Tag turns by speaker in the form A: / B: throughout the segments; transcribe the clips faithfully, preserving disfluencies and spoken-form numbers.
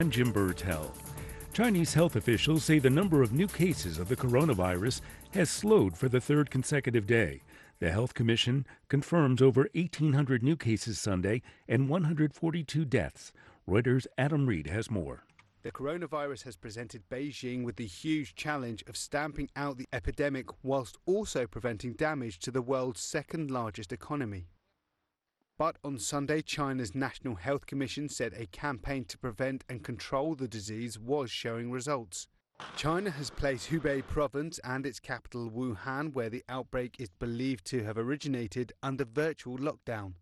A: I'm Jim Burtell. Chinese health officials say the number of new cases of the coronavirus has slowed for the third consecutive day. The Health Commission confirms over eighteen hundred new cases Sunday and one hundred forty-two deaths. Reuters' Adam Reed has more.
B: The coronavirus has presented Beijing with the huge challenge of stamping out the epidemic whilst also preventing damage to the world's second largest economy. But on Sunday, China's National Health Commission said a campaign to prevent and control the disease was showing results. China has placed Hubei province and its capital Wuhan, where the outbreak is believed to have originated, under virtual lockdown.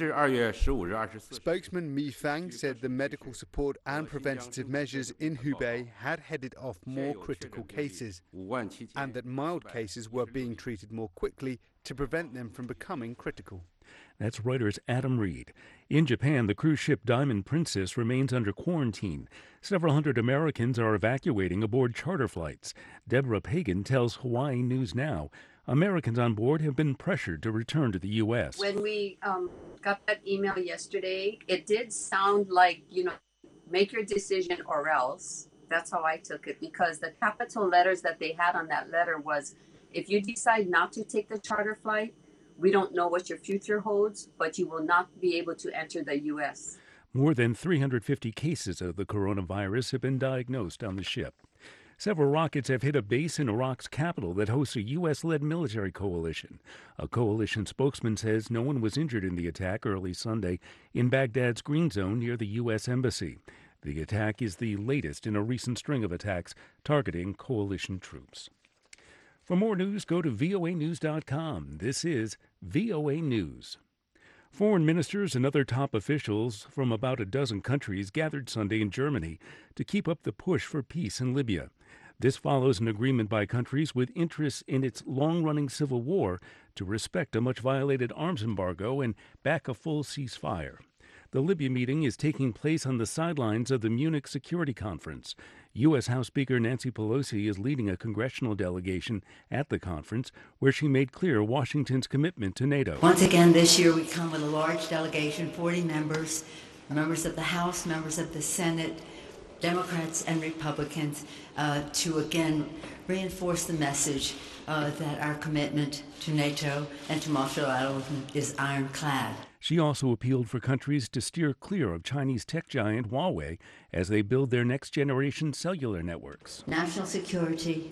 B: Spokesman Mi Fang said the medical support and preventative measures in Hubei had headed off more critical cases, and that mild cases were being treated more quickly to prevent them from becoming critical.
A: That's Reuters' Adam Reed. In Japan, the cruise ship Diamond Princess remains under quarantine. Several hundred Americans are evacuating aboard charter flights. Deborah Pagan tells Hawaii News Now Americans on board have been pressured to return to the U S.
C: When we um, got that email yesterday, it did sound like, you know, make your decision or else. That's how I took it, because the capital letters that they had on that letter was, if you decide not to take the charter flight, we don't know what your future holds, but you will not be able to enter the U S.
A: More than three hundred fifty cases of the coronavirus have been diagnosed on the ship. Several rockets have hit a base in Iraq's capital that hosts a U S-led military coalition. A coalition spokesman says no one was injured in the attack early Sunday in Baghdad's Green Zone near the U S Embassy. The attack is the latest in a recent string of attacks targeting coalition troops. For more news, go to V O A news dot com. This is V O A News. Foreign ministers and other top officials from about a dozen countries gathered Sunday in Germany to keep up the push for peace in Libya. This follows an agreement by countries with interests in its long-running civil war to respect a much-violated arms embargo and back a full ceasefire. The Libya meeting is taking place on the sidelines of the Munich Security Conference. U S. House Speaker Nancy Pelosi is leading a congressional delegation at the conference, where she made clear Washington's commitment to NATO.
D: Once again this year we come with a large delegation, forty members, members of the House, members of the Senate, Democrats and Republicans, uh, to again reinforce the message uh, that our commitment to NATO and to multilateralism is ironclad.
A: She also appealed for countries to steer clear of Chinese tech giant Huawei as they build their next-generation cellular networks.
D: National security,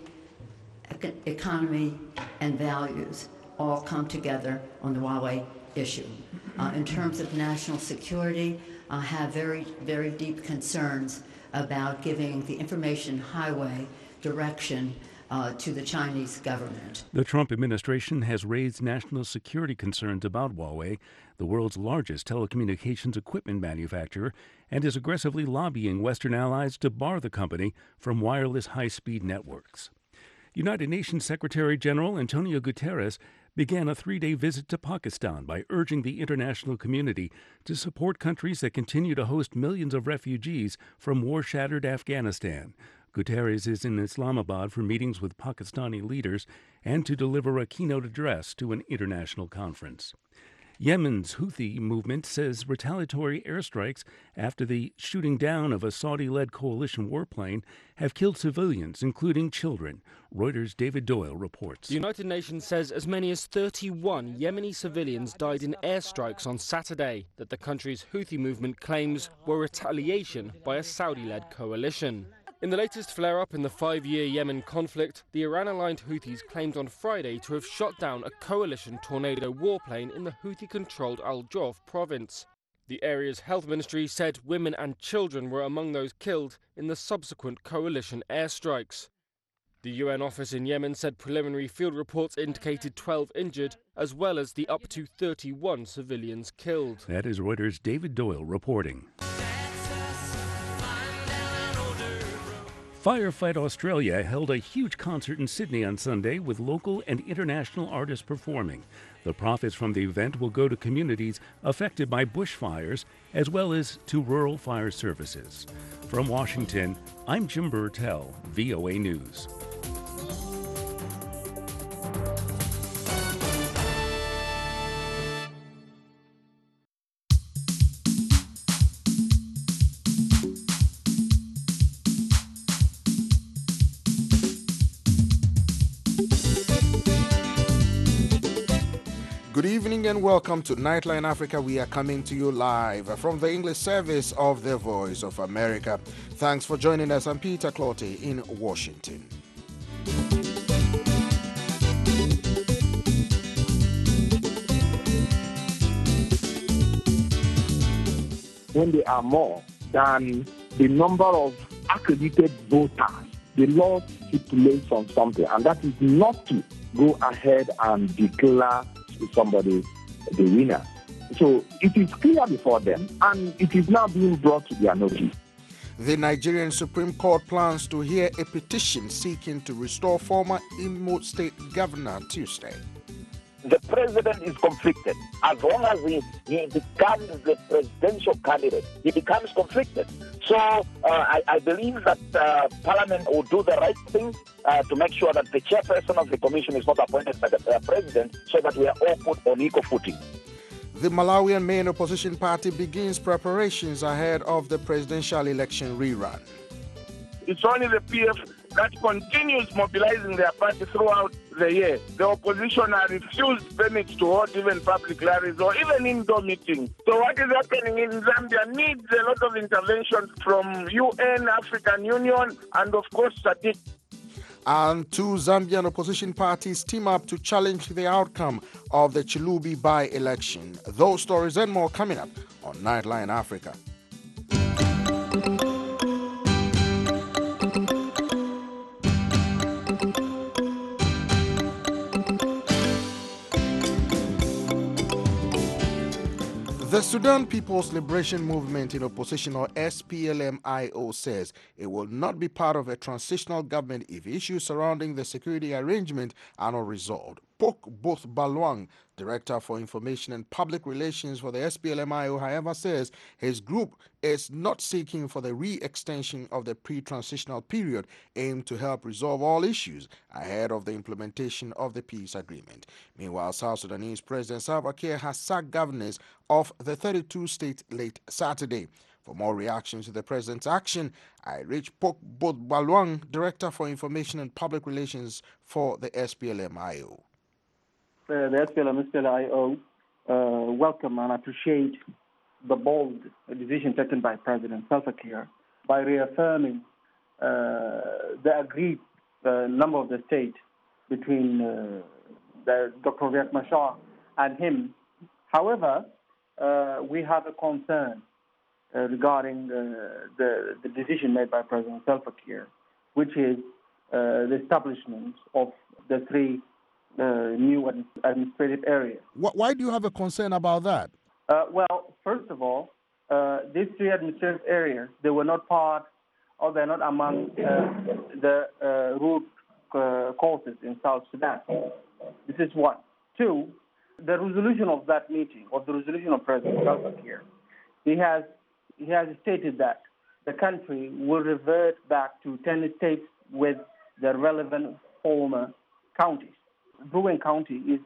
D: ec- economy, and values all come together on the Huawei issue. Uh, in terms of national security, I have very, very deep concerns about giving the information highway direction Uh, to the Chinese government.
A: The Trump administration has raised national security concerns about Huawei, the world's largest telecommunications equipment manufacturer, and is aggressively lobbying Western allies to bar the company from wireless high-speed networks. United Nations Secretary General Antonio Guterres began a three-day visit to Pakistan by urging the international community to support countries that continue to host millions of refugees from war-shattered Afghanistan. Guterres is in Islamabad for meetings with Pakistani leaders and to deliver a keynote address to an international conference. Yemen's Houthi movement says retaliatory airstrikes after the shooting down of a Saudi-led coalition warplane have killed civilians, including children. Reuters' David Doyle reports.
E: The United Nations says as many as thirty-one Yemeni civilians died in airstrikes on Saturday that the country's Houthi movement claims were retaliation by a Saudi-led coalition. In the latest flare-up in the five-year Yemen conflict, the Iran-aligned Houthis claimed on Friday to have shot down a coalition Tornado warplane in the Houthi-controlled Al-Jawf province. The area's health ministry said women and children were among those killed in the subsequent coalition airstrikes. The U N office in Yemen said preliminary field reports indicated twelve injured, as well as the up to thirty-one civilians killed.
A: That is Reuters' David Doyle reporting. Firefight Australia held a huge concert in Sydney on Sunday with local and international artists performing. The profits from the event will go to communities affected by bushfires as well as to rural fire services. From Washington, I'm Jim Burtell, V O A News.
F: Good evening and welcome to Nightline Africa. We are coming to you live from the English service of the Voice of America. Thanks for joining us. I'm Peter Clottey in Washington.
G: When they are more than the number of accredited voters, the law stipulates on something, and that is not to go ahead and declare somebody the winner. So it is clear before them, and it is now being brought to their notice.
F: The Nigerian Supreme Court plans to hear a petition seeking to restore former Imo State Governor Tuesday.
H: The president is conflicted. As long as he, he becomes the presidential candidate, he becomes conflicted. So uh, I, I believe that uh, Parliament will do the right thing uh, to make sure that the chairperson of the commission is not appointed by the uh, president, so that we are all put on equal footing.
F: The Malawian main opposition party begins preparations ahead of the presidential election rerun.
I: It's only the P F that continues mobilizing their party throughout the year. The opposition are refused permits to hold even public rallies or even indoor meetings. So what is happening in Zambia needs a lot of intervention from U N, African Union, and of course S A D C.
F: And two Zambian opposition parties team up to challenge the outcome of the Chilubi by-election. Those stories and more coming up on Nightline Africa. The Sudan People's Liberation Movement in Opposition, or S P L M I O, says it will not be part of a transitional government if issues surrounding the security arrangement are not resolved. Pok Both Balwang, Director for Information and Public Relations for the S P L M I O, however, says his group is not seeking for the re-extension of the pre-transitional period aimed to help resolve all issues ahead of the implementation of the peace agreement. Meanwhile, South Sudanese President Salva Kiir has sacked governors of the thirty-two states late Saturday. For more reactions to the president's action, I reached Pok Both Balwang, Director for Information and Public Relations for the S P L M I O.
J: Uh, the S P L M S P L I O uh, welcome and appreciate the bold decision taken by President Salva Kiir by reaffirming uh, the agreed uh, number of the state between uh, the Doctor Riek Machar and him. However, uh, we have a concern uh, regarding uh, the, the decision made by President Salva Kiir, which is uh, the establishment of the three Uh, new administrative area.
F: Why do you have a concern about that?
J: Uh, well, first of all, uh, these three administrative areas, they were not part, or they're not among uh, the uh, root uh, causes in South Sudan. This is one. Two, the resolution of that meeting, of the resolution of President Salva Kiir, he has he has stated that the country will revert back to ten states with the relevant former counties. Bruin County is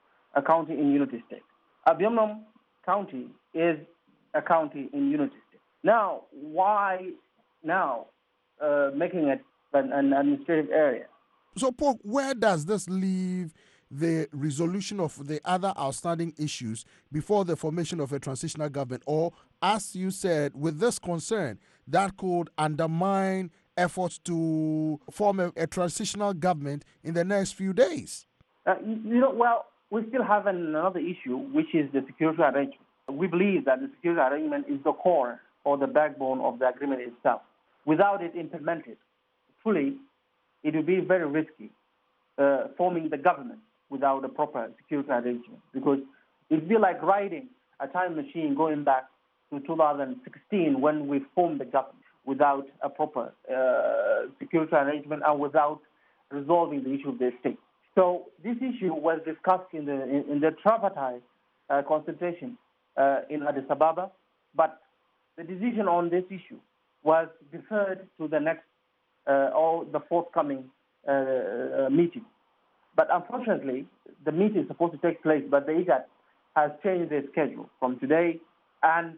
J: a county in Unity State. Abiomnom County is a county in Unity State. Now, why now uh, making it an, an administrative area?
F: So, Paul, where does this leave the resolution of the other outstanding issues before the formation of a transitional government? Or, as you said, with this concern, that could undermine efforts to form a, a transitional government in the next few days?
J: Uh, you know, well, we still have another issue, which is the security arrangement. We believe that the security arrangement is the core or the backbone of the agreement itself. Without it implemented fully, it would be very risky uh, forming the government without a proper security arrangement, because it would be like riding a time machine going back to two thousand sixteen when we formed the government without a proper uh, security arrangement and without resolving the issue of the state. So this issue was discussed in the in, in the tripartite uh, consultation uh, in Addis Ababa, but the decision on this issue was deferred to the next uh, or the forthcoming uh, uh, meeting. But unfortunately, the meeting is supposed to take place, but the IGAD has changed their schedule from today, and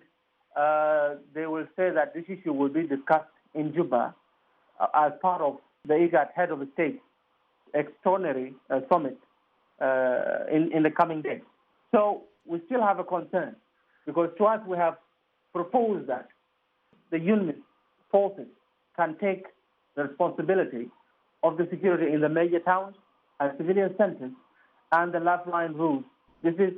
J: uh, they will say that this issue will be discussed in Juba uh, as part of the IGAD head of the state extraordinary uh, summit uh, in, in the coming days. So we still have a concern because to us we have proposed that the unit forces can take the responsibility of the security in the major towns and civilian centers and the lifeline rules. This is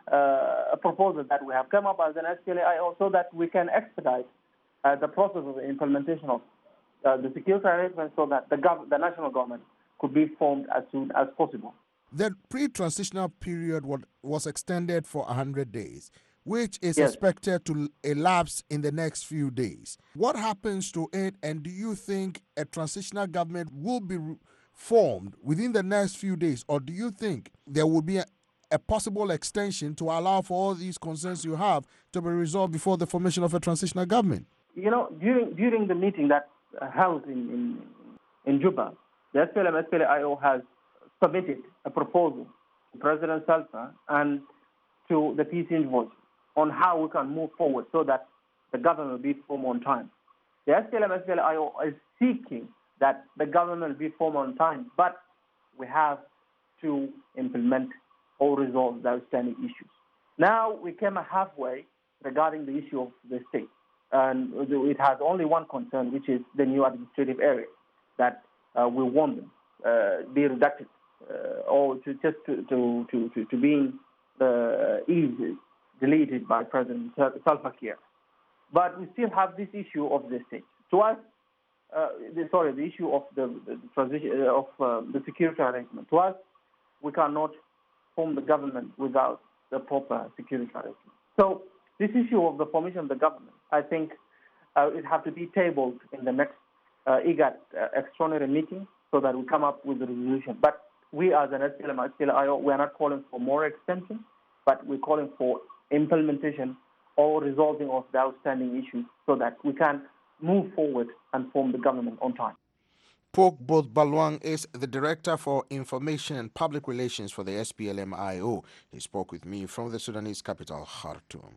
J: uh, a proposal that we have come up as an S P L A I O so that we can expedite uh, the process of the implementation of uh, the security arrangements so that the, gov- the national government could be formed as soon as possible.
F: The pre-transitional period was extended for one hundred days, which is
J: yes.
F: expected to elapse in the next few days. What happens to it, and do you think a transitional government will be formed within the next few days, or do you think there will be a, a possible extension to allow for all these concerns you have to be resolved before the formation of a transitional government?
J: You know, during during the meeting that uh, held in, in, in Juba, the S P L M S P L A I O has submitted a proposal to President Salva and to the Peace Envoy on how we can move forward so that the government will be formed on time. The S P L M S P L A I O is seeking that the government will be formed on time, but we have to implement or resolve the outstanding issues. Now we came halfway regarding the issue of the state, and it has only one concern, which is the new administrative area that uh, we want them uh, be reducted uh, or to just to to to, to, to being uh, easy. deleted by President Salva Kiir. But we still have this issue of the state. To us, uh, the, sorry, the issue of the, the transition uh, of uh, the security arrangement. To us, we cannot form the government without the proper security arrangement. So this issue of the formation of the government, I think uh, it has to be tabled in the next uh, I G A D uh, extraordinary meeting so that we come up with a resolution. But we as an S P L M, S P L A I O, we are not calling for more extension, but we're calling for implementation or resolving of the outstanding issues so that we can move forward and form the government on time.
F: Pok Both Balwang is the Director for Information and Public Relations for the S P L M I O. He spoke with me from the Sudanese capital, Khartoum.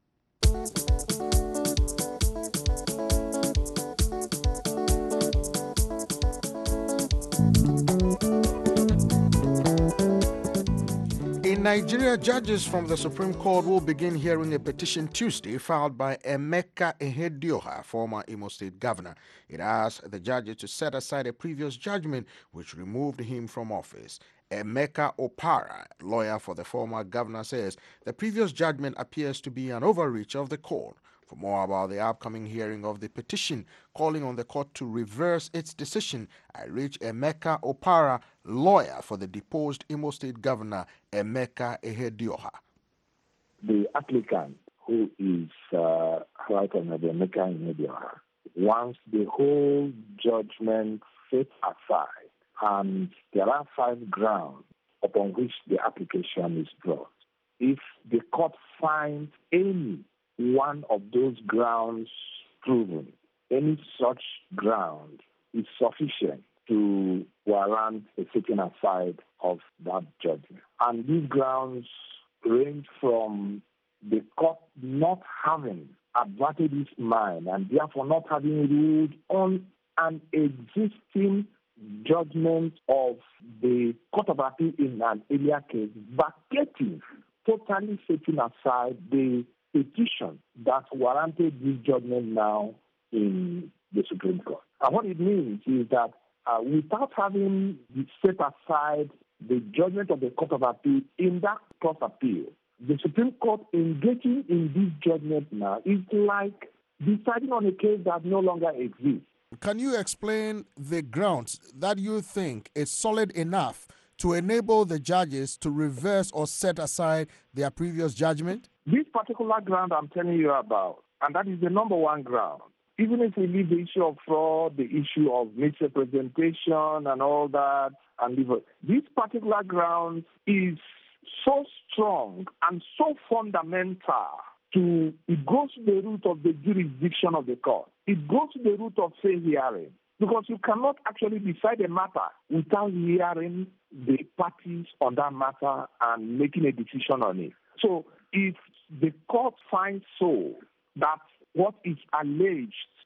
F: In Nigeria, judges from the Supreme Court will begin hearing a petition Tuesday filed by Emeka Ihedioha, former Imo State governor. It asks the judges to set aside a previous judgment which removed him from office. Emeka Opara, lawyer for the former governor, says the previous judgment appears to be an overreach of the court. For more about the upcoming hearing of the petition calling on the court to reverse its decision, I reached Emeka Opara, lawyer for the deposed Imo State governor, Emeka Ihedioha.
G: The applicant, who is uh, Right Honorable Emeka Ihedioha, wants the whole judgment set aside, and there are five grounds upon which the application is brought. If the court finds any one of those grounds proven, any such ground is sufficient to warrant a setting aside of that judgment. And these grounds range from the court not having adverted its mind and therefore not having ruled on an existing judgment of the Court of Appeal in an earlier case, vacating, totally setting aside the petition that warranted this judgment now in the Supreme Court. And what it means is that uh, without having set aside the judgment of the Court of Appeal in that Court of Appeal, the Supreme Court engaging in this judgment now is like deciding on a case that no longer exists.
F: Can you explain the grounds that you think is solid enough to enable the judges to reverse or set aside their previous judgment?
G: This particular ground I'm telling you about, and that is the number one ground, even if we leave the issue of fraud, the issue of misrepresentation and all that, and leave it, this particular ground is so strong and so fundamental to, it goes to the root of the jurisdiction of the court. It goes to the root of fair hearing, because you cannot actually decide a matter without hearing the parties on that matter and making a decision on it. So if the court finds so that what is alleged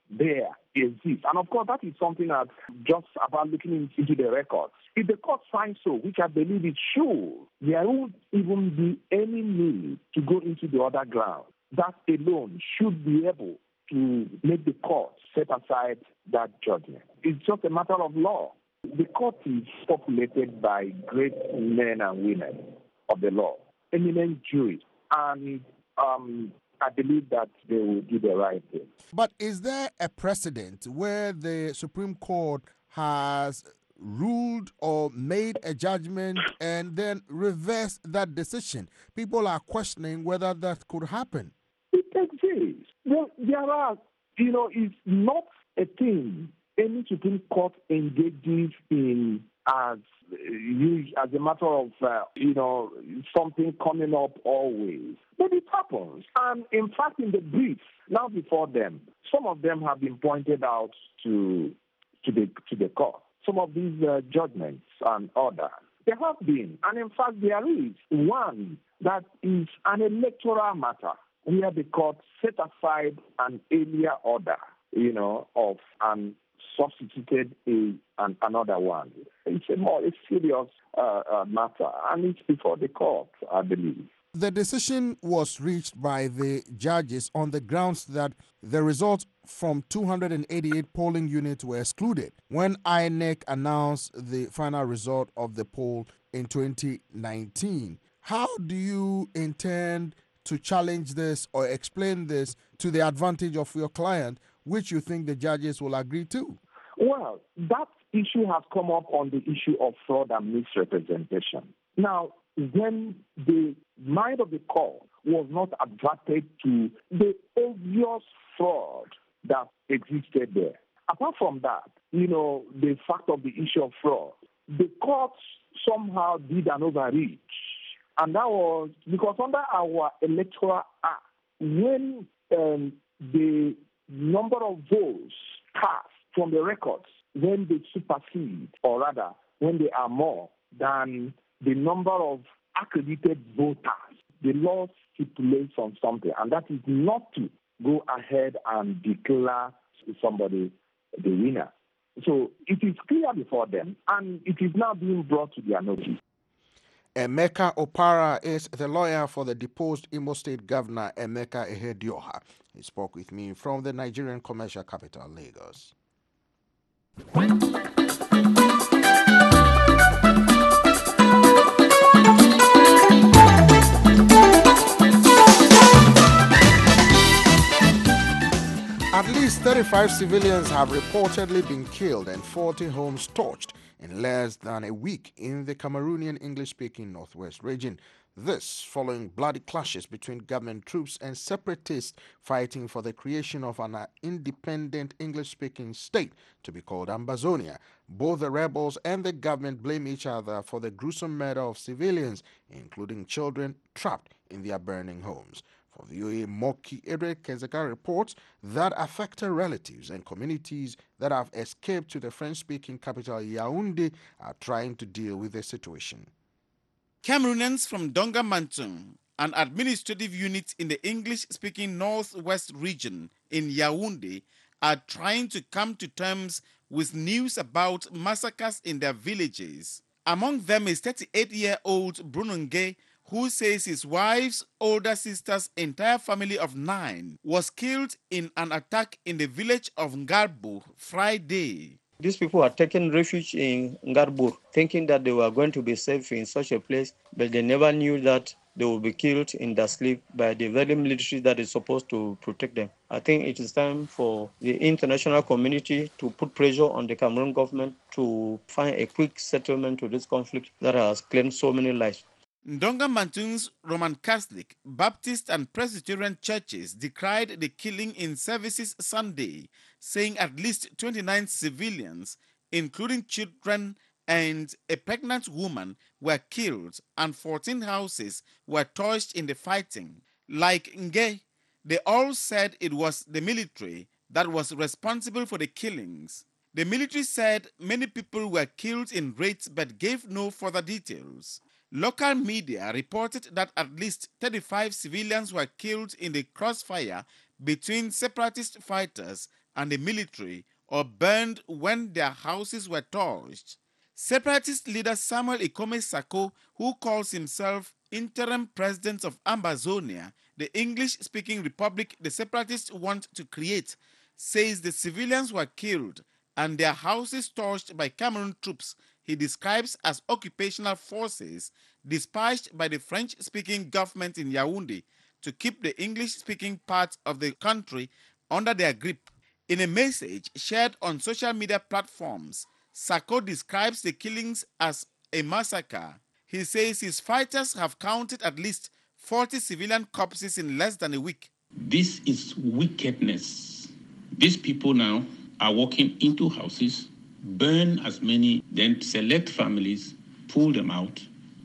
G: there exists. And of course, that is something that just about looking into the records. If the court finds so, which I believe it should, there won't even be any need to go into the other ground. That alone should be able to make the court set aside that judgment. It's just a matter of law. The court is populated by great men and women of the law, eminent jurists, and um, I believe that they will do the right thing.
F: But is there a precedent where the Supreme Court has ruled or made a judgment and then reversed that decision? People are questioning whether that could happen.
G: It exists. Well, there are, you know, it's not a thing any Supreme Court engages in as as a matter of, uh, you know, something coming up always. But it happens. And in fact, in the briefs, now before them, some of them have been pointed out to to the to the court. Some of these uh, judgments and orders, there have been. And in fact, there is one that is an electoral matter where the court set aside an earlier order, you know, of an substituted a and another one. It's a more a serious uh, uh, matter, and it's before the court, I believe.
F: The decision was reached by the judges on the grounds that the results from two hundred eighty-eight polling units were excluded when I N E C announced the final result of the poll in twenty nineteen. How do you intend to challenge this or explain this to the advantage of your client, which you think the judges will agree to?
G: Well, that issue has come up on the issue of fraud and misrepresentation. Now, when the mind of the court was not adverted to the obvious fraud that existed there. Apart from that, you know, the fact of the issue of fraud, the court somehow did an overreach. And that was because under our Electoral Act, when um, the number of votes cast from the records, when they supersede, or rather, when they are more than the number of accredited voters, the law stipulates on something, and that is not to go ahead and declare somebody the winner. So it is clear before them, and it is now being brought to their notice.
F: Emeka Opara is the lawyer for the deposed Imo State Governor Emeka Ihedioha. He spoke with me from the Nigerian commercial capital, Lagos. At least thirty-five civilians have reportedly been killed and forty homes torched in less than a week in the Cameroonian English-speaking Northwest region. This following bloody clashes between government troops and separatists fighting for the creation of an independent English-speaking state to be called Ambazonia. Both the rebels and the government blame each other for the gruesome murder of civilians, including children trapped in their burning homes. For V O A, Moki Edre Kezeka reports that affected relatives and communities that have escaped to the French-speaking capital Yaoundé are trying to deal with the situation.
K: Cameroonians from Donga Mantung, an administrative unit in the English-speaking Northwest region in Yaoundé, are trying to come to terms with news about massacres in their villages. Among them is thirty-eight-year-old Brunonge, who says his wife's older sister's entire family of nine was killed in an attack in the village of Ngarbo Friday.
L: These people are taking refuge in Ngarbur, thinking that they were going to be safe in such a place, but they never knew that they will be killed in their sleep by the very military that is supposed to protect them. I think it is time for the international community to put pressure on the Cameroon government to find a quick settlement to this conflict that has claimed so many lives.
K: Ndonga Mantung's Roman Catholic, Baptist and Presbyterian churches decried the killing in services Sunday, saying at least twenty-nine civilians, including children and a pregnant woman, were killed and fourteen houses were torched in the fighting. Like Nge, they all said it was the military that was responsible for the killings. The military said many people were killed in raids but gave no further details. Local media reported that at least thirty-five civilians were killed in the crossfire between separatist fighters and the military or burned when their houses were torched. Separatist leader Samuel Ikome Sako, who calls himself interim president of Ambazonia, the English-speaking republic the separatists want to create, says the civilians were killed and their houses torched by Cameroon troops he describes as occupational forces dispatched by the French-speaking government in Yaoundé to keep the English-speaking parts of the country under their grip. In a message shared on social media platforms, Sako describes the killings as a massacre. He says his fighters have counted at least forty civilian corpses in less than a week.
M: This is wickedness. These people now are walking into houses, burn as many, then select families, pull them out,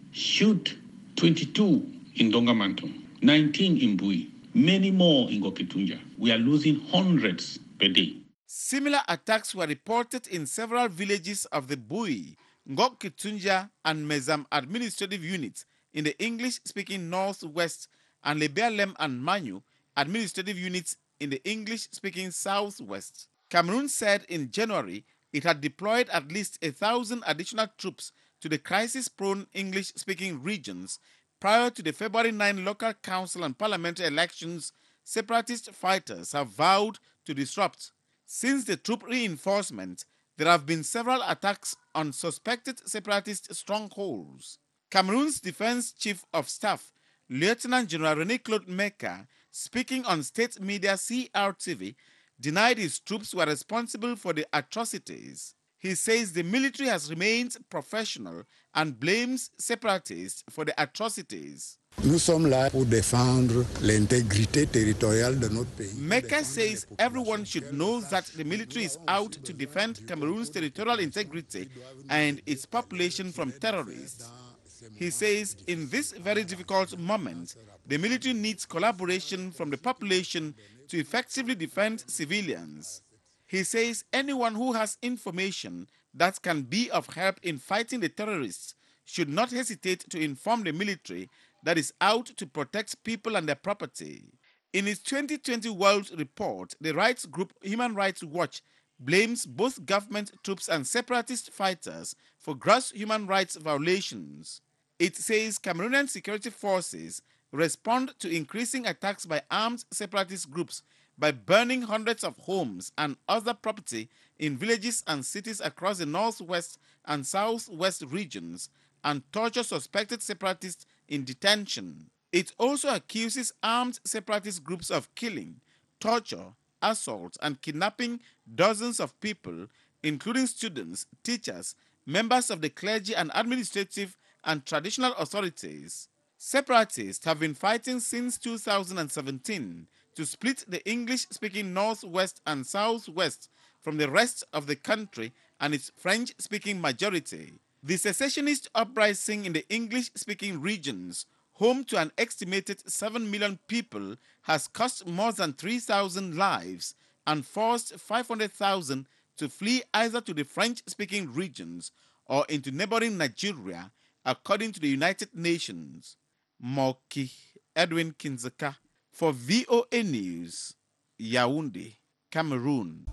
M: shoot twenty-two in Dongamanto, nineteen in Bui, many more in Ngokitunja. We are losing hundreds per day.
K: Similar attacks were reported in several villages of the Bui, Ngokitunja, and Mezam administrative units in the English-speaking Northwest and Lebialem and Manyu administrative units in the English-speaking Southwest. Cameroon said in January it had deployed at least a thousand additional troops to the crisis-prone English-speaking regions prior to the February ninth local council and parliamentary elections separatist fighters have vowed to disrupt. Since the troop reinforcement, there have been several attacks on suspected separatist strongholds. Cameroon's Defense Chief of Staff, Lieutenant General René Claude Meka, speaking on state media C R T V, denied his troops were responsible for the atrocities. He says the military has remained professional and blames separatists for the atrocities.
N: Nous sommes là pour défendre l'intégrité territoriale de notre pays.
K: Meka says everyone should know that the military is out to defend Cameroon's territorial integrity and its population from terrorists. He says in this very difficult moment, the military needs collaboration from the population to effectively defend civilians. He says anyone who has information that can be of help in fighting the terrorists should not hesitate to inform the military that is out to protect people and their property. In its twenty twenty World Report, the rights group Human Rights Watch blames both government troops and separatist fighters for gross human rights violations. It says Cameroonian security forces respond to increasing attacks by armed separatist groups by burning hundreds of homes and other property in villages and cities across the northwest and southwest regions and torture suspected separatists in detention. It also accuses armed separatist groups of killing, torture, assault, and kidnapping dozens of people, including students, teachers, members of the clergy and administrative and traditional authorities. Separatists have been fighting since two thousand seventeen to split the English-speaking Northwest and Southwest from the rest of the country and its French-speaking majority. The secessionist uprising in the English-speaking regions, home to an estimated seven million people, has cost more than three thousand lives and forced five hundred thousand to flee either to the French-speaking regions or into neighboring Nigeria, according to the United Nations. Moki Edwin Kinzeka for V O A News, Yaoundé, Cameroon.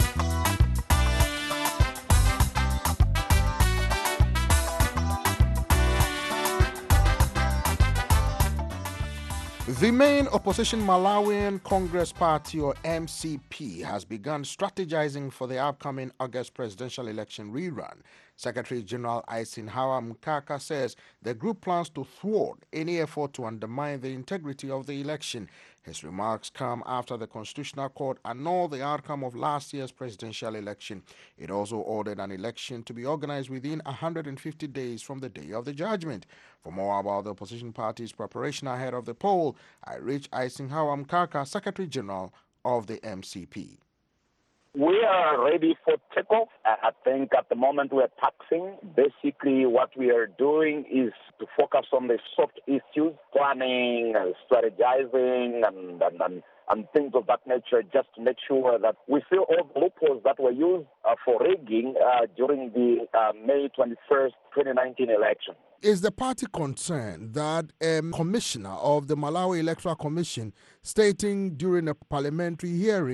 F: The main opposition Malawian Congress Party, or M C P, has begun strategizing for the upcoming August presidential election rerun. Secretary General Eisenhower Mkaka says the group plans to thwart any effort to undermine the integrity of the election. His remarks come after the Constitutional Court annulled the outcome of last year's presidential election. It also ordered an election to be organized within one hundred fifty days from the day of the judgment. For more about the opposition party's preparation ahead of the poll, I reached Eisenhower Mkaka, Secretary General of the M C P.
H: We are ready for takeoff. I think at the moment we're taxing. Basically, what we are doing is to focus on the soft issues, planning, strategizing, and, and, and, and things of that nature, just to make sure that we fill all the loopholes that were used uh, for rigging uh, during the uh, May twenty-first, twenty nineteen election.
F: Is the party concerned that a commissioner of the Malawi Electoral Commission stating during a parliamentary hearing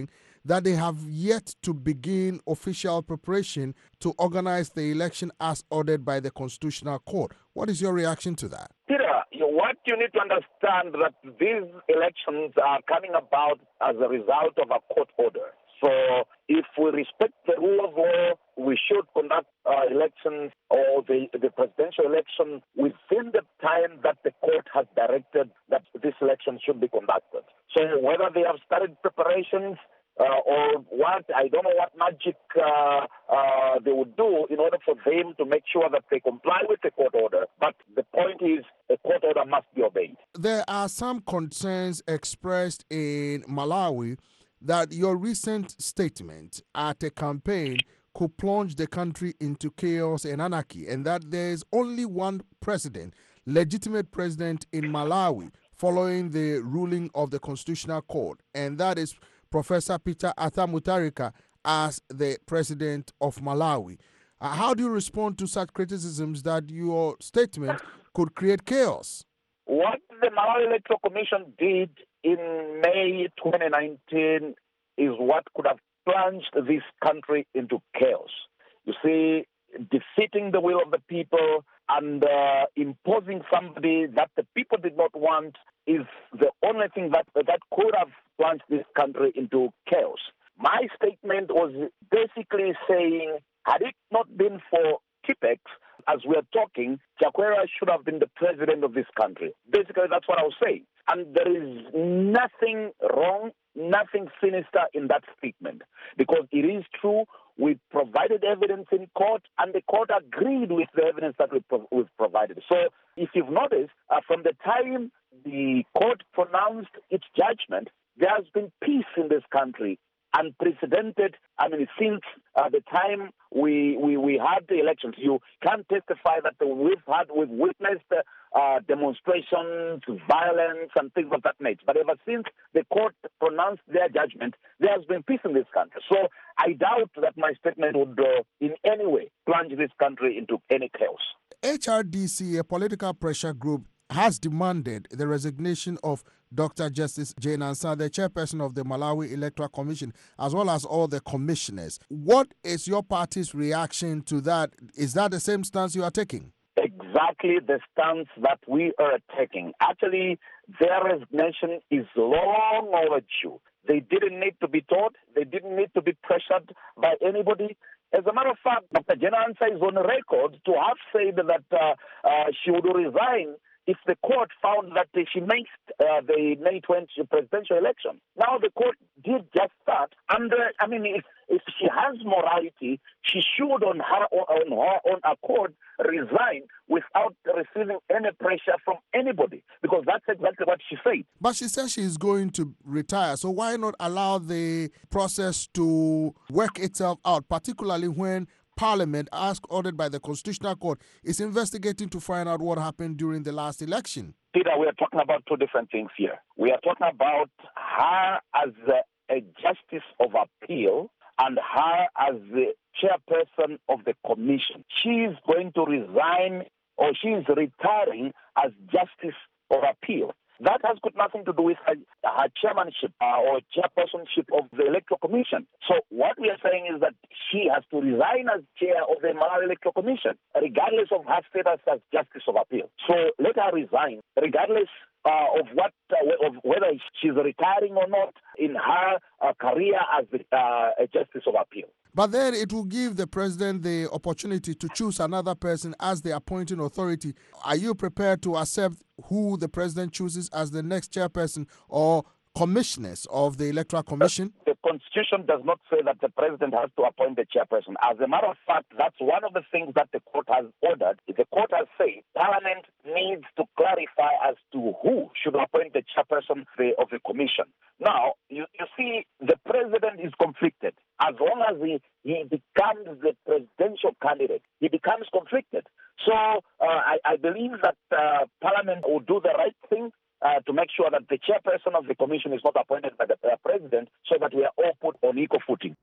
F: that they have yet to begin official preparation to organize the election as ordered by the Constitutional Court. What is your reaction to that?
H: Peter, what you need to understand that these elections are coming about as a result of a court order. So if we respect the rule of law, we should conduct uh, elections or the, the presidential election within the time that the court has directed that this election should be conducted. So whether they have started preparations uh, or what, I don't know what magic uh, uh, they would do in order for them to make sure that they comply with the court order. But the point is, the court order must be obeyed.
F: There are some concerns expressed in Malawi that your recent statement at a campaign could plunge the country into chaos and anarchy, and that there's only one president, legitimate president in Malawi, following the ruling of the Constitutional Court, and that is Professor Peter Arthur Mutharika as the president of Malawi. Uh, how do you respond to such criticisms that your statement could create chaos?
H: What the Malawi Electoral Commission did in May twenty nineteen is what could have plunged this country into chaos. You see, defeating the will of the people and uh, imposing somebody that the people did not want is the only thing that, that could have plunged this country into chaos. My statement was basically saying, had it not been for Tipex, as we are talking, Chakwera should have been the president of this country. Basically, that's what I was saying. And there is nothing wrong, nothing sinister in that statement. Because it is true, we provided evidence in court, and the court agreed with the evidence that we pro- we've provided. So if you've noticed, uh, from the time the court pronounced its judgment, there has been peace in this country. Unprecedented. I mean, since uh, the time we, we we had the elections, you can testify that we've had we've witnessed uh, demonstrations, violence, and things of that nature. But ever since the court pronounced their judgment, there has been peace in this country. So I doubt that my statement would, uh, in any way, plunge this country into any chaos.
F: H R D C, a political pressure group, has demanded the resignation of Doctor Justice Jane Ansah, the chairperson of the Malawi Electoral Commission, as well as all the commissioners. What is your party's reaction to that? Is that the same stance you are taking?
H: Exactly the stance that we are taking. Actually, their resignation is long overdue. They didn't need to be told. They didn't need to be pressured by anybody. As a matter of fact, Doctor Jane Ansah is on record to have said that uh, uh, she would resign if the court found that she missed uh, the May twentieth presidential election. Now the court did just that. And, uh, I mean, if, if she has morality, she should, on her, on her own accord, resign without receiving any pressure from anybody, because that's exactly what she said.
F: But she says she's going to retire, so why not allow the process to work itself out, particularly when Parliament, as ordered by the Constitutional Court, is investigating to find out what happened during the last election?
H: Peter, we are talking about two different things here. We are talking about her as a, a justice of appeal and her as the chairperson of the commission. She is going to resign, or she is retiring as justice of appeal. That has got nothing to do with her, her chairmanship uh, or chairpersonship of the Electoral Commission. So what we are saying is that she has to resign as chair of the Malawi Electoral Commission, regardless of her status as justice of appeal. So let her resign, regardless uh, of what, uh, of whether she's retiring or not in her uh, career as uh, a justice of appeal.
F: But then it will give the president the opportunity to choose another person as the appointing authority. Are you prepared to accept who the president chooses as the next chairperson or commissioners of the Electoral Commission?
H: The Constitution does not say that the president has to appoint the chairperson. As a matter of fact, that's one of the things that the court has ordered. The court has said Parliament needs to clarify as to who should appoint the chairperson of the commission. Now, you, you see, the president is conflicted. As long as he, he becomes the presidential candidate, he becomes conflicted. So uh, I, I believe that uh, Parliament will do the right thing Uh, to make sure that the chairperson of the commission is not appointed by the uh, president, so that we are all put on equal footing.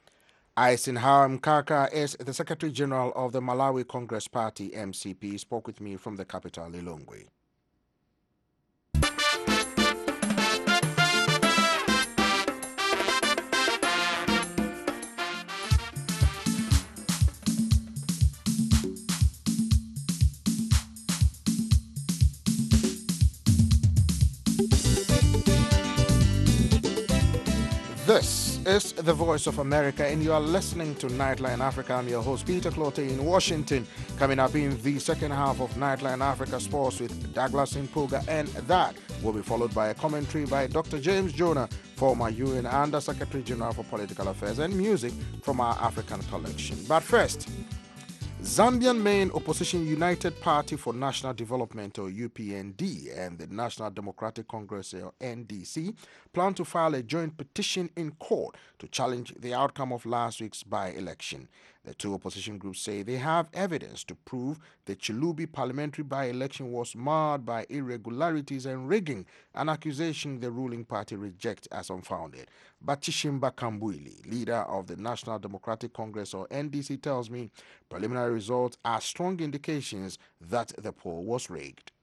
F: Eisenhower Mkaka is the Secretary General of the Malawi Congress Party, M C P, spoke with me from the capital, Lilongwe. This is the Voice of America, and you are listening to Nightline Africa. I'm your host, Peter Clote, in Washington. Coming up in the second half of Nightline Africa Sports with Douglas Impuga, and that will be followed by a commentary by Doctor James Jonah, former U N Under Secretary General for Political Affairs, and music from our African collection. But first, Zambian main opposition United Party for National Development, or U P N D, and the National Democratic Congress, or N D C, plan to file a joint petition in court to challenge the outcome of last week's by-election. The two opposition groups say they have evidence to prove the Chilubi parliamentary by-election was marred by irregularities and rigging, an accusation the ruling party rejects as unfounded. But Chishimba Kambwili, leader of the National Democratic Congress, or N D C, tells me preliminary results are strong indications that the poll was rigged.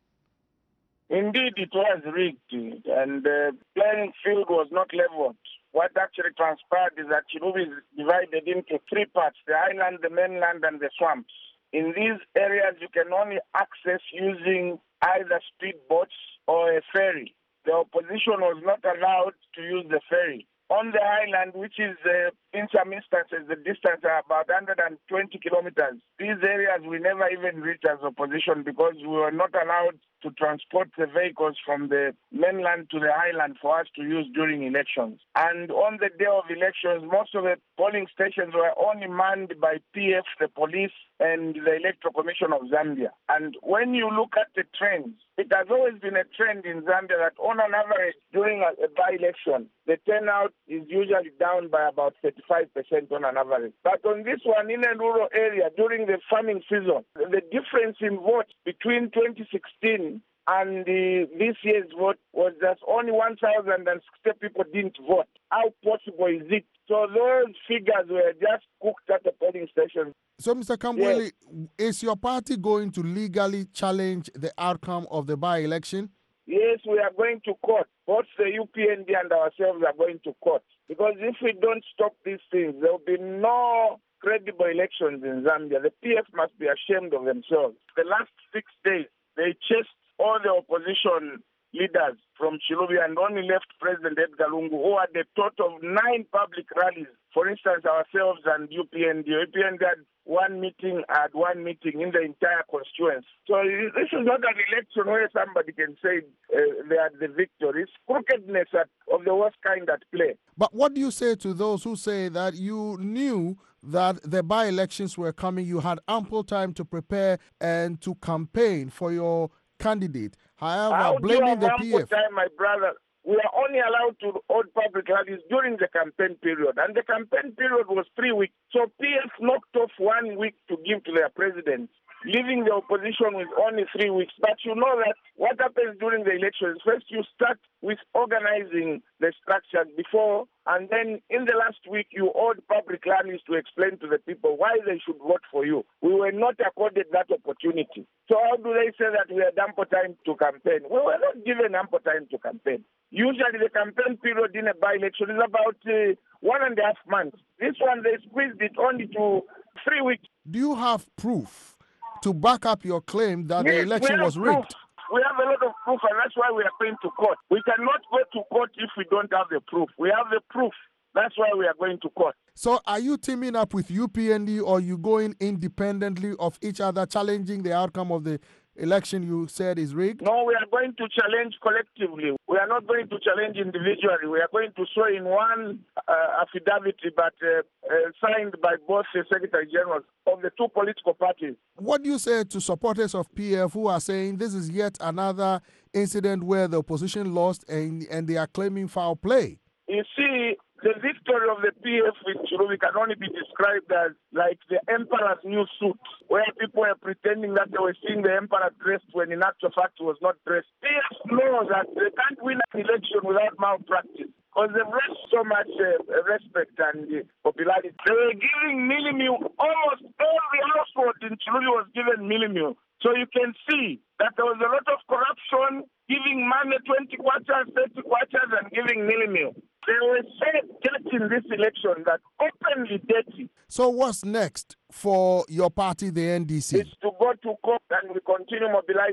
I: Indeed, it was rigged, and the playing field was not leveled. What actually transpired is that Chilubi is divided into three parts: the island, the mainland, and the swamps. In these areas, you can only access using either speedboats or a ferry. The opposition was not allowed to use the ferry. On the island, which is uh, in some instances the distance are about one hundred twenty kilometers, these areas we never even reached as opposition because we were not allowed to transport the vehicles from the mainland to the island for us to use during elections. And on the day of elections, most of the polling stations were only manned by P F, the police, and the Electoral Commission of Zambia. And when you look at the trends, it has always been a trend in Zambia that on an average during a, a by-election, the turnout is usually down by about thirty-five percent on an average. But on this one, in a rural area, during the farming season, the difference in votes between twenty sixteen and the, this year's vote was that only one thousand sixty people didn't vote. How possible is it? So those figures were just cooked at the polling station.
F: So, Mister Kambwili, yes. Is your party going to legally challenge the outcome of the by-election?
I: Yes, we are going to court. Both the U P N D and ourselves are going to court. Because if we don't stop these things, there will be no credible elections in Zambia. The P F must be ashamed of themselves. The last six days, they chased all the opposition leaders from Chilubi and only left President Edgar Lungu, who had a total of nine public rallies. For instance, ourselves and U P N D. U P N D had one meeting, had one meeting in the entire constituency. So this is not an election where somebody can say uh, they had the victory. It's crookedness at, of the worst kind at play.
F: But what do you say to those who say that you knew that the by-elections were coming, you had ample time to prepare and to campaign for your candidate, however,
I: How
F: blaming the P F?
I: Time, my brother, we are only allowed to hold public rallies during the campaign period, and the campaign period was three weeks. So P F knocked off one week to give to their president, leaving the opposition with only three weeks. But you know that what happens during the elections, first you start with organizing the structures before, and then in the last week you hold public rallies to explain to the people why they should vote for you. We were not accorded that opportunity. So how do they say that we had ample time to campaign? We were not given ample time to campaign. Usually the campaign period in a by-election is about uh, one and a half months. This one, they squeezed it only to three weeks.
F: Do you have proof to back up your claim that
I: yes,
F: the election was rigged?
I: Proof. We have a lot of proof, and that's why we are going to court. We cannot go to court if we don't have the proof. We have the proof. That's why we are going to court.
F: So are you teaming up with U P N D, or you going independently of each other, challenging the outcome of the election you said is rigged?
I: No, we are going to challenge collectively. We are not going to challenge individually. We are going to show in one uh, affidavit, but uh, uh, signed by both the Secretary Generals of the two political parties.
F: What do you say to supporters of P F who are saying this is yet another incident where the opposition lost and, and they are claiming foul play?
I: You see, the victory of the P F with Chilubi can only be described as like the emperor's new suit, where people were pretending that they were seeing the emperor dressed when in actual fact he was not dressed. P F knows that they can't win an election without malpractice, because they've lost so much uh, respect and uh, popularity. They were giving Milimu, almost every household in Chilubi was given Milimu. So you can see that there was a lot of corruption, giving money twenty quarters, thirty quarters, and giving Milimu. They were so dirty in this election, that openly dirty.
F: So what's next for your party, the N D C?
I: It's to go to court, and we continue mobilizing.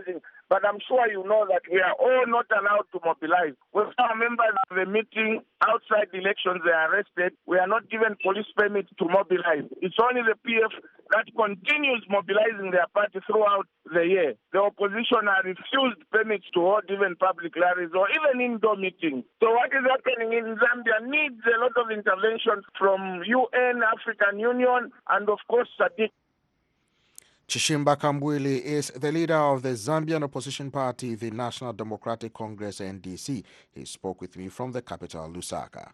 I: But I'm sure you know that we are all not allowed to mobilize. When our members of the meeting outside the elections they are arrested, we are not given police permits to mobilize. It's only the P F that continues mobilizing their party throughout the year. The opposition are refused permits to hold even public rallies or even indoor meetings. So what is happening in Zambia needs a lot of intervention from U N, African Union, and of course SADC.
F: Chishimba Kambwili is the leader of the Zambian opposition party, the National Democratic Congress, N D C. He spoke with me from the capital, Lusaka.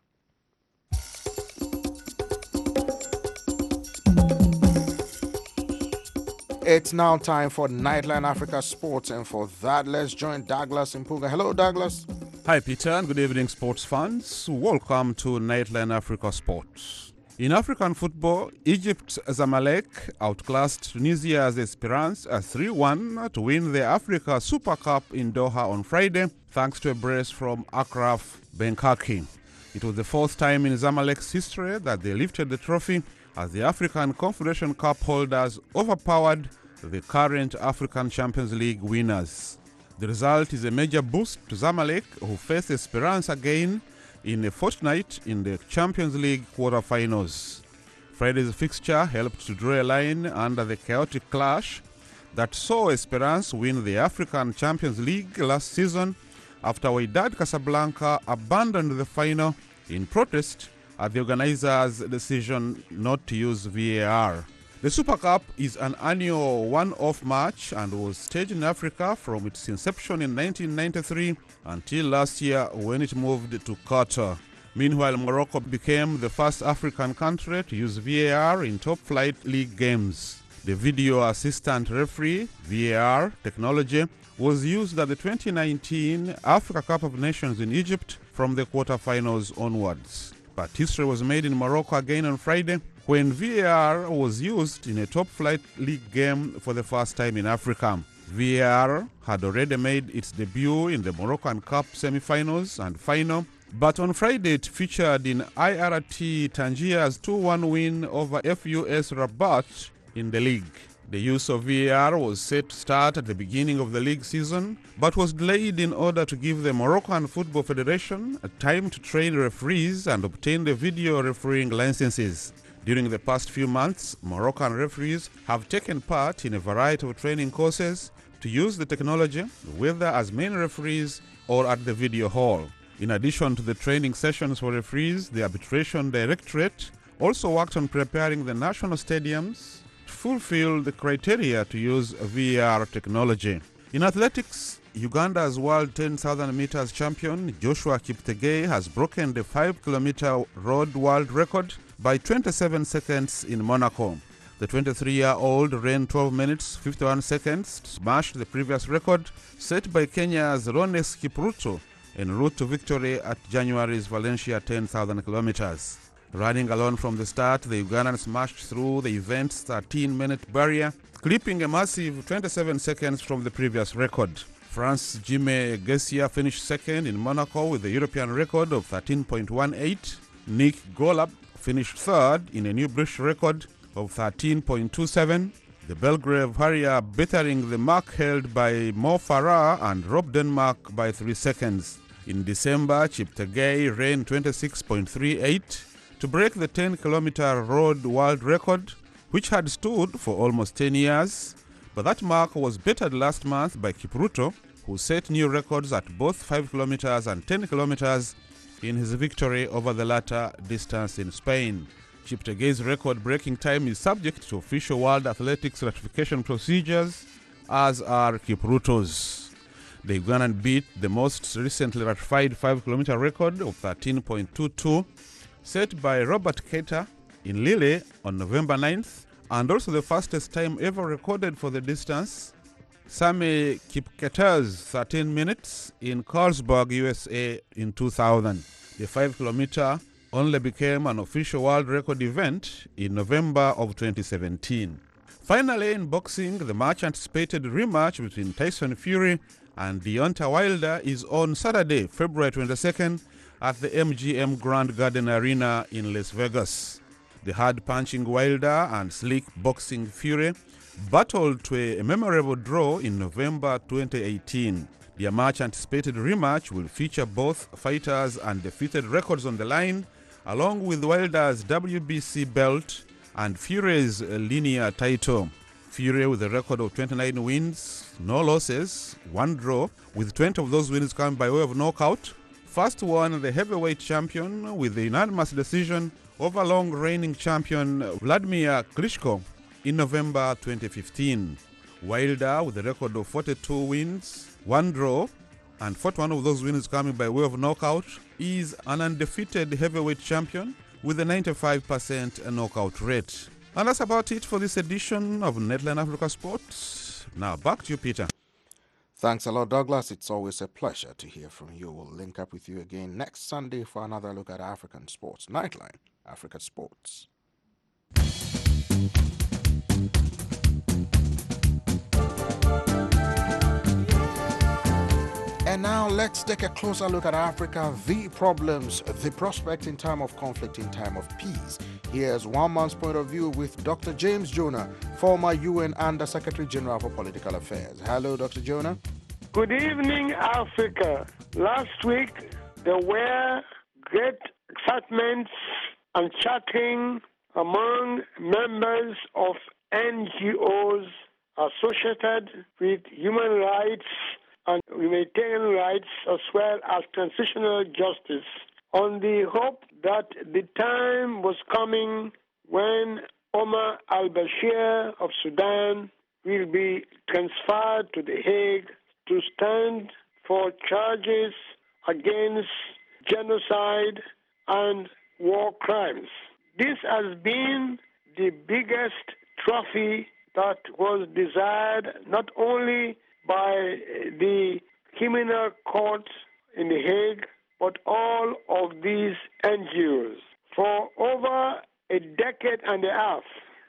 F: It's now time for Nightline Africa Sports, and for that, let's join Douglas Mpuga. Hello, Douglas.
O: Hi, Peter, and good evening, sports fans. Welcome to Nightline Africa Sports. In African football, Egypt's Zamalek outclassed Tunisia's Esperance three one to win the Africa Super Cup in Doha on Friday, thanks to a brace from Akraf Benkaki. It was the fourth time in Zamalek's history that they lifted the trophy, as the African Confederation Cup holders overpowered the current African Champions League winners. The result is a major boost to Zamalek, who face Esperance again in a fortnight in the Champions League quarter-finals. Friday's fixture helped to draw a line under the chaotic clash that saw Esperance win the African Champions League last season after Wydad Casablanca abandoned the final in protest at the organizers' decision not to use V A R. The Super Cup is an annual one-off match and was staged in Africa from its inception in nineteen ninety-three until last year when it moved to Qatar. Meanwhile, Morocco became the first African country to use V A R in top-flight league games. The video assistant referee, V A R technology, was used at the twenty nineteen Africa Cup of Nations in Egypt from the quarter-finals onwards. But history was made in Morocco again on Friday, when V A R was used in a top-flight league game for the first time in Africa. V A R had already made its debut in the Moroccan Cup semi-finals and final, but on Friday it featured in I R T Tangier's two one win over F U S Rabat in the league. The use of V A R was set to start at the beginning of the league season, but was delayed in order to give the Moroccan Football Federation time to train referees and obtain the video refereeing licenses. During the past few months, Moroccan referees have taken part in a variety of training courses to use the technology, whether as main referees or at the video hall. In addition to the training sessions for referees, the Arbitration Directorate also worked on preparing the national stadiums to fulfill the criteria to use V A R technology. In athletics, Uganda's world ten thousand meters champion Joshua Kiptegei has broken the five kilometer road world record by twenty-seven seconds in Monaco. The twenty-three-year-old ran twelve minutes fifty-one seconds to smash the previous record set by Kenya's Rones Kipruto en route to victory at January's Valencia ten thousand kilometers. Running alone from the start, the Ugandans smashed through the event's thirteen minute barrier, clipping a massive twenty-seven seconds from the previous record. France's Jimmy Gessia finished second in Monaco with a European record of thirteen point one eight. Nick Golub finished third in a new British record of thirteen point two seven. The Belgrave Harrier bettering the mark held by Mo Farah and Rob Denmark by three seconds. In December, Chiptegei ran twenty-six point three eight to break the ten kilometer road world record, which had stood for almost ten years, but that mark was bettered last month by Kipruto, who set new records at both five kilometers and ten kilometers in his victory over the latter distance in Spain. Chiptegei's record-breaking time is subject to official World Athletics ratification procedures, as are Kipruto's. The Ugandan beat the most recently ratified five kilometer record of thirteen point two two, set by Robert Keita in Lille on November ninth, and also the fastest time ever recorded for the distance, Sami Kipketer's thirteen minutes in Carlsbad, U S A in two thousand. The five kilometer only became an official world record event in November of twenty seventeen. Finally, in boxing, the much-anticipated rematch between Tyson Fury and Deontay Wilder is on Saturday, February twenty-second, at the M G M Grand Garden Arena in Las Vegas. The hard-punching Wilder and sleek boxing Fury battled to a memorable draw in November twenty eighteen. Their much-anticipated rematch will feature both fighters' undefeated records on the line, along with Wilder's W B C belt and Fury's linear title. Fury with a record of twenty-nine wins, no losses, one draw, with twenty of those wins coming by way of knockout, first won the heavyweight champion with a unanimous decision over long reigning champion Vladimir Klitschko in November twenty fifteen. Wilder with a record of forty-two wins, one draw, and forty-one of those wins coming by way of knockout, is an undefeated heavyweight champion with a ninety-five percent knockout rate. And that's about it for this edition of Netline Africa Sports. Now back to you, Peter.
F: Thanks a lot, Douglas. It's always a pleasure to hear from you. We'll link up with you again next Sunday for another look at African sports. Nightline, Africa Sports. And now let's take a closer look at Africa, the problems, the prospect in time of conflict, in time of peace. Here's one man's point of view with Doctor James Jonah, former U N Under Secretary General for Political Affairs. Hello, Doctor Jonah.
P: Good evening, Africa. Last week, there were great excitements and chatting among members of N G Os associated with human rights and humanitarian rights, as well as transitional justice, on the hope that the time was coming when Omar al-Bashir of Sudan will be transferred to The Hague to stand for charges against genocide and war crimes. This has been the biggest trophy that was desired not only by the criminal court in The Hague, but all of these N G Os. For over a decade and a half,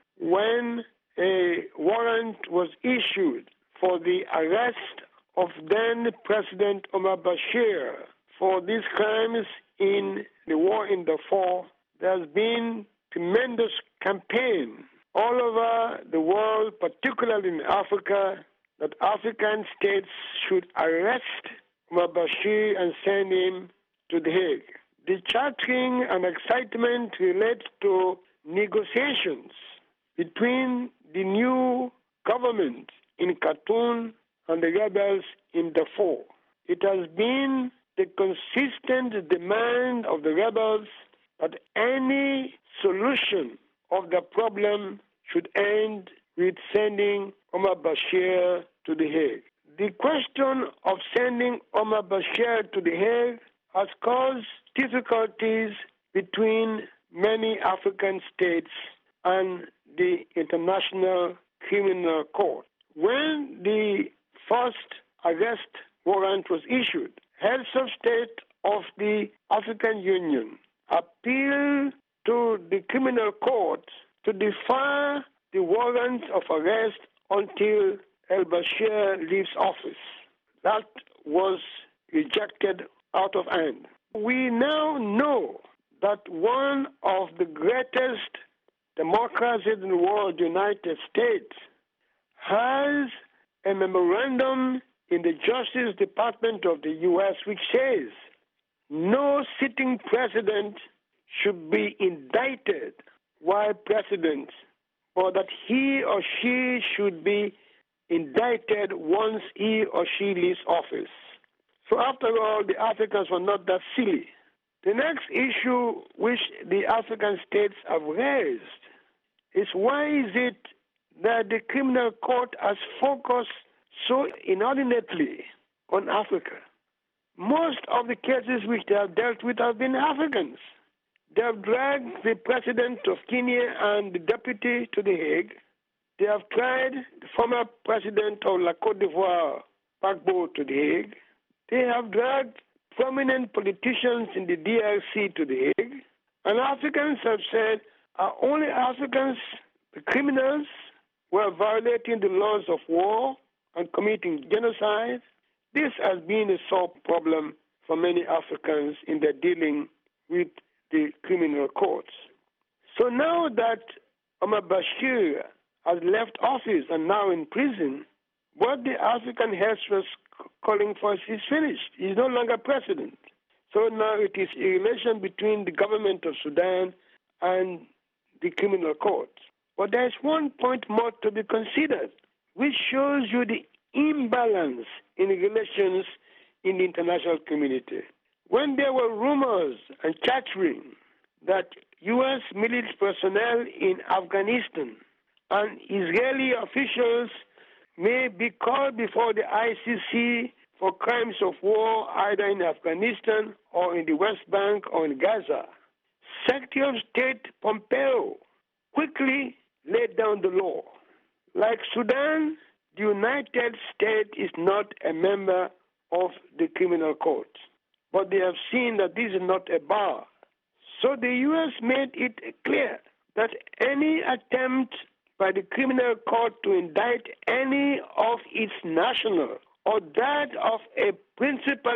P: when a warrant was issued for the arrest of then President Omar Bashir for these crimes in the war in Darfur, there has been tremendous campaign all over the world, particularly in Africa, that African states should arrest Omar Bashir and send him to The Hague. The chattering and excitement relate to negotiations between the new government in Khartoum and the rebels in Darfur. It has been the consistent demand of the rebels that any solution of the problem should end with sending Omar Bashir to The Hague. The question of sending Omar Bashir to The Hague has caused difficulties between many African states and the International Criminal Court. When the first arrest warrant was issued, heads of state of the African Union appealed to the criminal court to defer the warrant of arrest until al-Bashir leaves office. That was rejected out of hand. We now know that one of the greatest democracies in the world, the United States, has a memorandum in the Justice Department of the U S which says no sitting president should be indicted while president, or that he or she should be indicted once he or she leaves office. So after all, the Africans were not that silly. The next issue which the African states have raised is why is it that the criminal court has focused so inordinately on Africa? Most of the cases which they have dealt with have been Africans. They have dragged the president of Kenya and the deputy to The Hague. They have tried the former president of La Côte d'Ivoire, Gbagbo, to The Hague. They have dragged prominent politicians in the D R C to The Hague. And Africans have said, are only Africans the criminals who are violating the laws of war and committing genocide? This has been a sore problem for many Africans in their dealing with the criminal courts. So now that Omar Bashir has left office and now in prison, what the African Health was calling for is finished. He's no longer president. So now it is a relation between the government of Sudan and the criminal court. But there is one point more to be considered, which shows you the imbalance in relations in the international community. When there were rumors and chattering that U S military personnel in Afghanistan and Israeli officials may be called before the I C C for crimes of war either in Afghanistan or in the West Bank or in Gaza, Secretary of State Pompeo quickly laid down the law. Like Sudan, the United States is not a member of the criminal court, but they have seen that this is not a bar. So the U S made it clear that any attempt by the criminal court to indict any of its nationals or that of a principal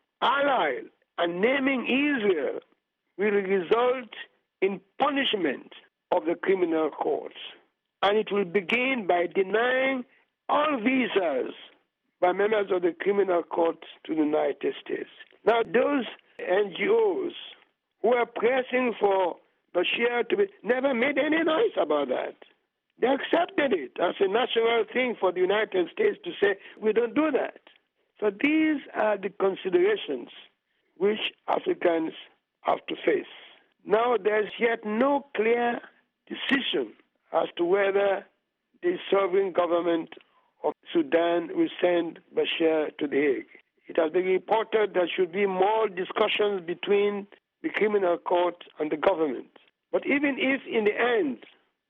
P: ally and naming Israel will result in punishment of the criminal courts. And it will begin by denying all visas by members of the criminal court to the United States. Now, those N G Os who are pressing for Bashir to be, never made any noise about that. They accepted it as a natural thing for the United States to say, we don't do that. So these are the considerations which Africans have to face. Now, there's yet no clear decision as to whether the sovereign government of Sudan will send Bashir to The Hague. It has been reported there should be more discussions between the criminal court and the government. But even if, in the end,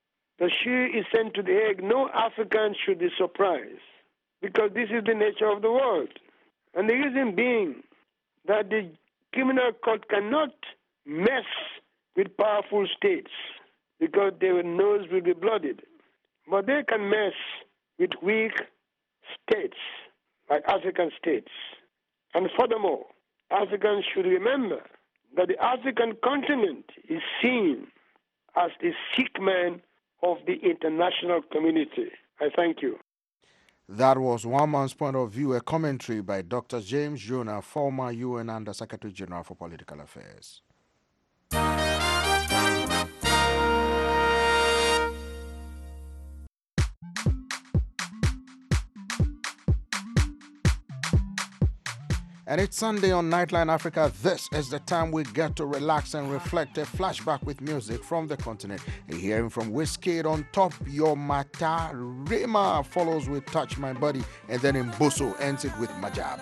P: Bashir is sent to The Hague, no African should be surprised, because this is the nature of the world. And the reason being that the criminal court cannot mess with powerful states, because their nose will be blooded. But they can mess with weak states, like African states. And furthermore, Africans should remember that the African continent is seen as the sick man of the international community. I thank you.
F: That was one man's point of view, a commentary by Doctor James Jonah, former U N Under Secretary General for Political Affairs. And it's Sunday on Nightline Africa. This is the time we get to relax and reflect. A flashback with music from the continent. A hearing from Wizkid on Top Your Mata. Rema follows with Touch My Body. And then Mbosso ends it with Majab.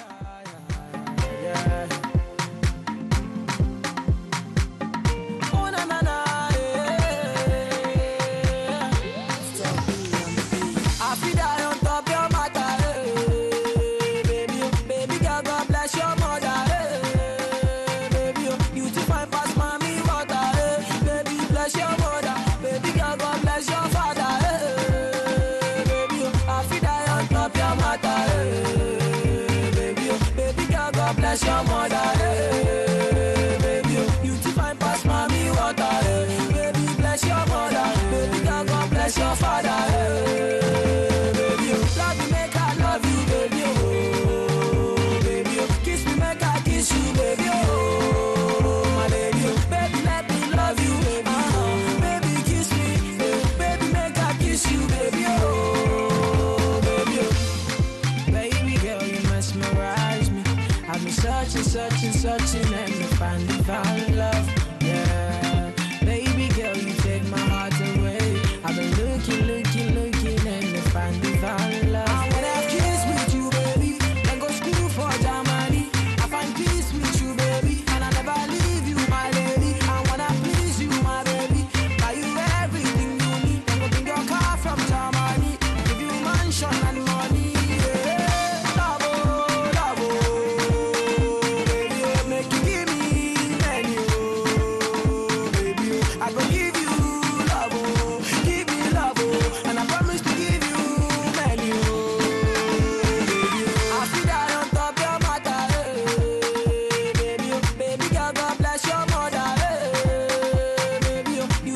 Q: Bless your mother, hey, baby. You to find past mommy water, hey, baby. Bless your mother, baby. God, God bless your father, hey, baby. Love me, make I love you, baby. Oh, baby. Kiss me, make I kiss you, baby. Oh, my lady. Baby, let me love you, baby. Uh-huh. Baby, kiss me, baby. Make I kiss you, baby. Oh, baby. Baby girl, you mesmerize me. I've been searching, searching, searching, and to find divine love, yeah. Baby girl, you take my heart away. I've been looking, looking, looking, and to find divine love. I wanna have kiss with you, baby, then go school for Germany. I find peace with you, baby, and I never leave you, my lady. I wanna please you, my baby, buy you everything you need, then go bring your car from Germany, give you mansion and money, yeah. Love, oh, love, oh. I go give you love, oh, give me love, oh, and I promise to give you many, oh, baby. I feel that on top your mother, hey, baby, baby girl, God bless your mother, hey, baby.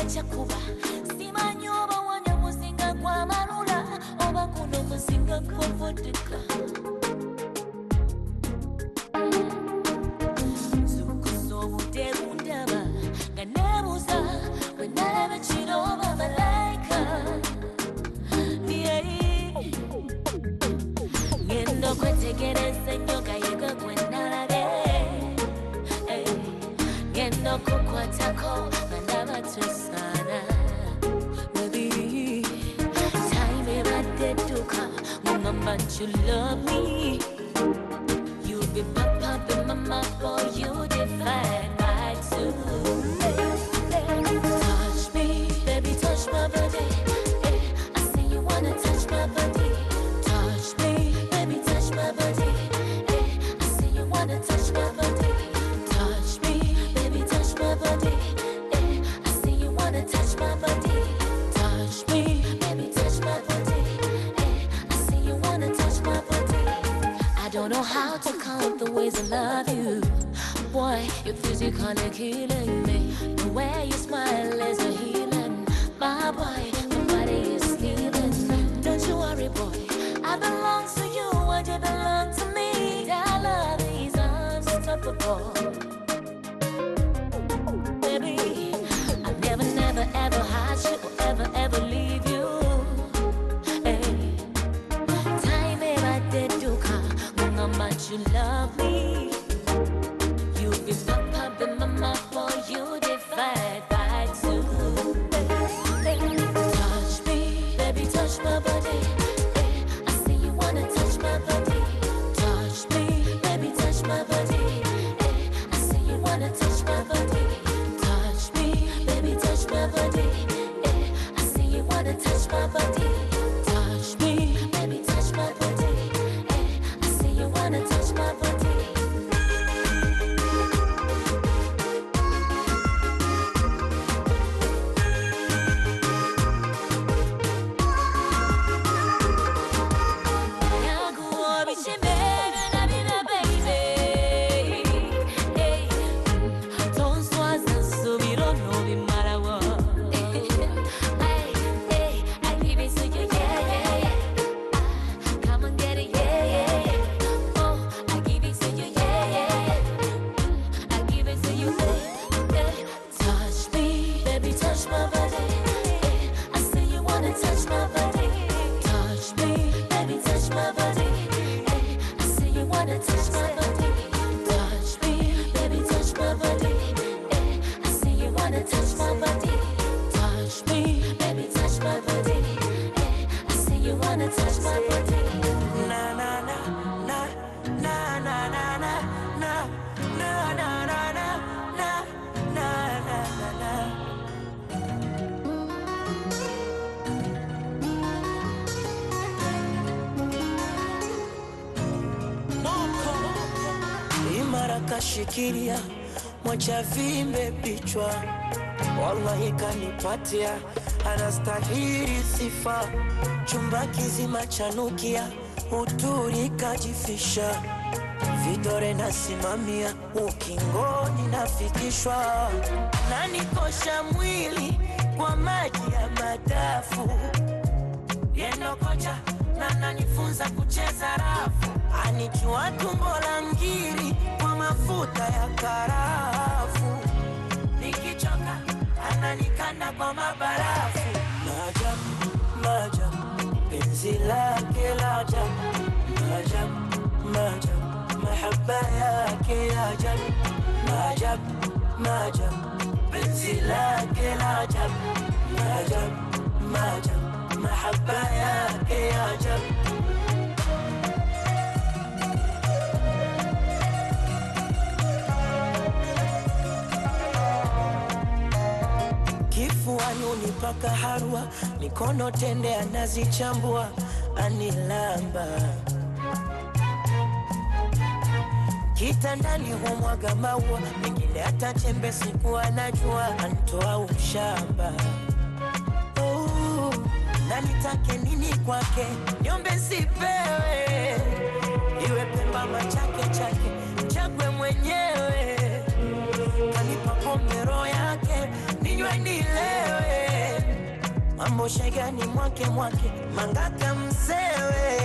R: chakuba simanyi oba wanya musinga kwa marula oba kuno musinga kwa vodka zukuso budebu ndaba nga nebuza wenalaba kino oba malaika ngendo kwetegereza nnyo gayiga gwe nalabe ngendo kukwatako nga ndaba tusana baby time ebadde edduka mugamba nti you love me you be papa be mama boy you define my two touch me baby touch my body I see you wanna touch my body touch me baby touch my body I see you wanna touch my body touch me baby touch my body I see you wanna touch my body touch me baby touch my body I see you wanna touch my body I don't know how to count the ways I love you boy you're physically killing me the way you smile is a healing my boy my body is stealing don't you worry boy I belong to you and you belong to me that love is unstoppable baby I've never never ever had you or ever ever leave you hey time ever did you come how much you love me you be papa be mama for you divide by two touch me baby touch my body I see you wanna touch my body touch me baby touch my body I see you wanna touch my body touch me baby touch my body I see you wanna touch my body touch me baby touch my body I see you wanna touch my body
S: Shikilia mwacha vimbe pichwa wallahi kanipatia anastahili sifa chumba kizima chanukia uturi kajifisha vidore nasimamia ukingoni nafikishwa na nikosha mwili kwa maji ya madafu yendo kocha na nanifunza kucheza rafu anijua tumbo la ngiri kwa mafuta ya karafu nikichoka ananikanda kwa mabarafu maajabu maajabu penzi lake la ajabu maajabu maajabu mahaba yake ya ajabu maajabu maajabu penzi lake la ajabu maajabu maajabu mahaba yake ya ajabu kifuani unipaka harua mikono tende anazichambua anilamba kitandani humwaga maua mengine hata chembe siku anajua antoa ushamba oh, na nitake nini kwake niombe sipewe iwe pemba machake chake chagwe mwenyewe kanipa pombe roho yake ninywe nilewe mambo shegani mwake mwake mangaka msewe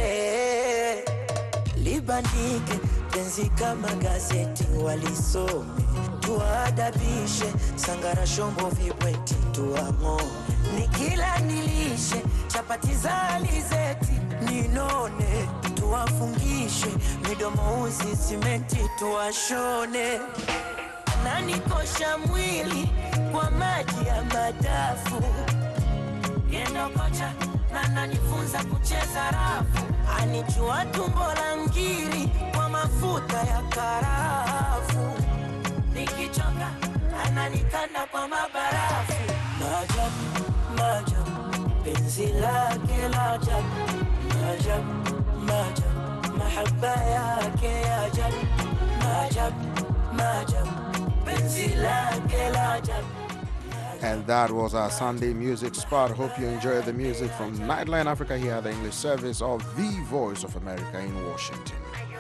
S: libandike penzi kama gazeti walisome tuadabishe sangara shombo vibweti tuang'o nikila nilishe chapati za alizeti ninone tuwafungishe midomo uzi simenti tuwashone nanikosha mwili kwa maji ya madafu yendo kocha na nanifunza kucheza rafu anijua tumbo la ngiri kwa mafuta ya karafu nikichoka ananikanda kwa mabarafu maajabu maajabu penzi lake la ajabu maajabu maajabu mahaba yake ya ajabu maajabu maajabu penzi lake la ajabu.
F: And that was our Sunday music spot. Hope you enjoy the music from Nightline Africa here at the English service of the Voice of America in Washington.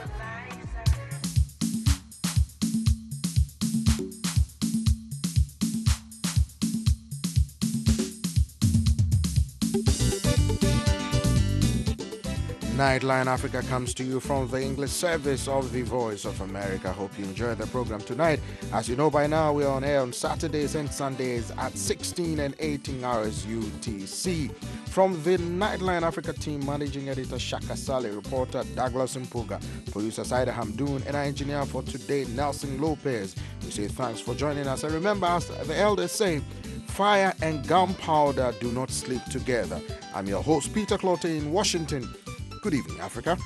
F: Nightline Africa comes to you from the English service of the Voice of America. Hope you enjoy the program tonight. As you know by now, we're on air on Saturdays and Sundays at sixteen and eighteen hours U T C. From the Nightline Africa team, managing editor Shaka Saleh, reporter Douglas Mpuga, producer Saida Hamdoon, and our engineer for today, Nelson Lopez. We say thanks for joining us. And remember, as the elders say, fire and gunpowder do not sleep together. I'm your host, Peter Clote in Washington. Good evening, Africa.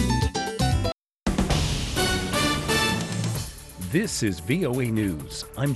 A: This is V O A News. I'm